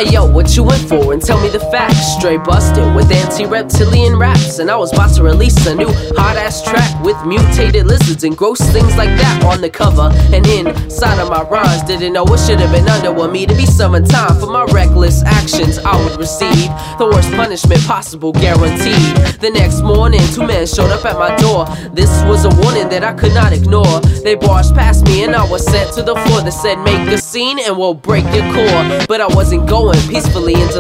Hey yo, what you in for? And tell me the facts. Straight busted with anti-reptilian raps, and I was about to release a new hot-ass track with mutated lizards and gross things like that on the cover. And inside of my rhymes, didn't know it should have been under me to be serving time for my reckless actions. I would receive the worst punishment possible, guaranteed. The next morning, 2 men showed up at my door. This was a warning that I could not ignore. They barged past me and I was sent to the floor that said, make a scene and we'll break your core. But I wasn't going peacefully into